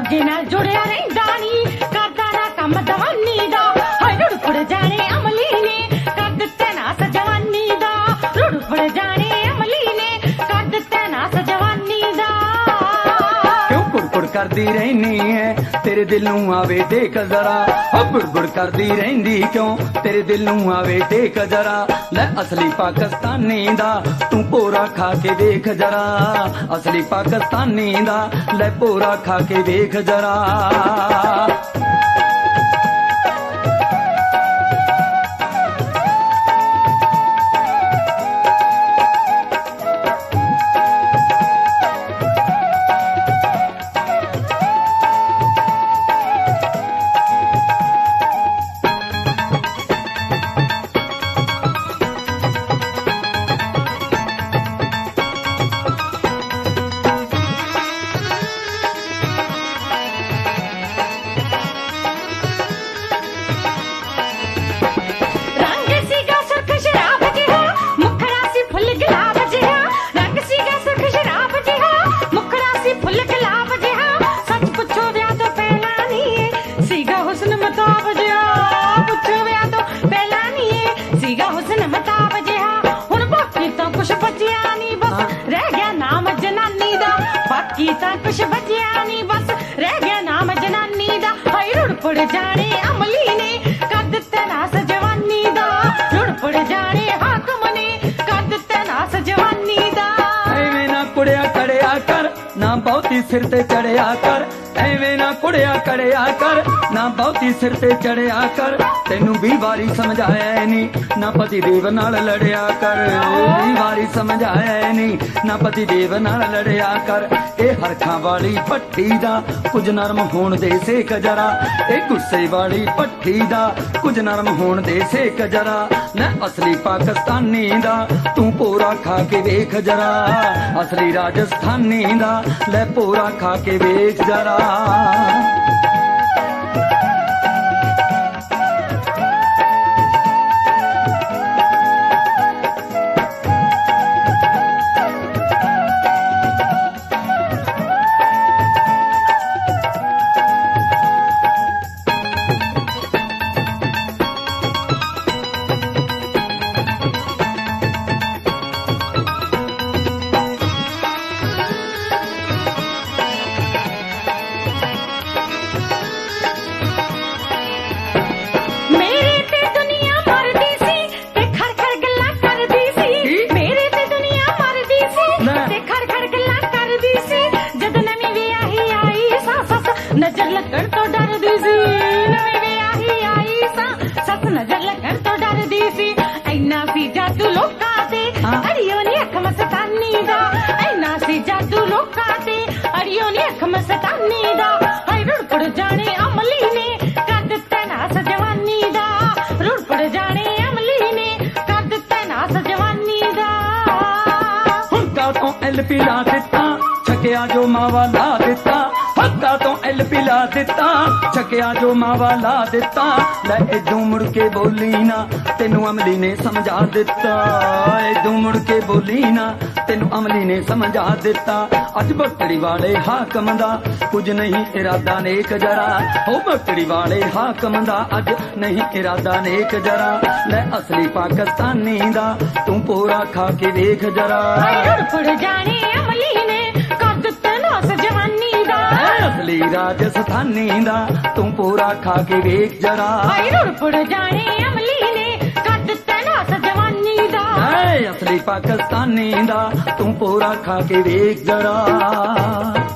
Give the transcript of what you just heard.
दर्जे नाल जुड़िया रहिंदा नी करदा ना कम दवानी दा हाय रुड़फड़ जाने अमली ने कर दित्ता नास जवानी दा रुड़फड़ जाने अमली ने कर दित्ता नास जवानी दा क्यों कुड़कुड़ करदी रहनी है तेरे दिल नूं आवे देख जरा हो गुड़गुड़ करदी रहंदी क्यों तेरे दिल नूं आवे देख जरा ले असली पाकिस्तानी दा तू पोरा खा के देख जरा असली पाकिस्तानी दा ले पोरा खा के देख जरा कुछ बचिया नी बस रह गया नाम जनानी दा हाय रुड़फड़ जाने अमली ने कर दित्ता नास जवानी दा रुड़फड़ जाने हाकम ने कर दित्ता नास जवानी दा एवें ना कुड़िया कड़िया कर ना बहुती सिर ते चढ़िया कर एवें ना कुड़िया कड़िया कर ना बहुती सिर ते चढ़िया कर तेनू भी वारी समझाया नी ना पति देव नाल लड़िया कर भी वारी समझाया नी ना पति देव नाल लड़िया कर ए हरखां वाली भट्टी दा कुछ नरम होण दे सेक जरा ए गुस्से वाली भट्टी दा कुछ नरम होण दे सेक जरा न असली पाकिस्तानी दा तू पोरा खा के वेख जरा असली राजस्थानी दा ले पोरा खा के वेख जरा नजर लगन तो डर दी सी नवी विआही आई सा सस नजर लगन तो डर दी सी ऐना सी जादू लोकां ते अड़ियो नी अख मस्तानी दा ऐना सी जादू लोकां ते अड़ियो नी अख मस्तानी दा हाय रुड़पड़ जाने अमली ने कर दित्ता नास जवानी दा रुड़पड़ जाने अमली ने कर दित्ता नास जवानी दा हुक्का तो एलपी ला दित्ता छकिया जो मावा ला दित्ता हक्का तो एलपी ला दिता छकिया जो मावा ला दिता ले इदू मुड़ के बोली ना तेनू अमली ने समझा दिता इदू मुड़ के बोली ना तेनू अमली ने समझा दिता अज बकड़ी वाले हाकम दा कुछ नहीं इरादा नेक जरा हो बकड़ी वाले हाकम दा अज नहीं इरादा नेक जरा ले असली पाकिस्तानी दा तू पोरा खा के वेख जरा रुड़फड़ जाने अमली ने कर दित्ता नास जवानी दा असली राजस्थानी दा तू पूरा खा के वेख जरा रुड़फड़ जाने अमली ने कर दित्ता नास जवानी दा असली पाकिस्तानी दा तू पूरा खा के वेख जरा।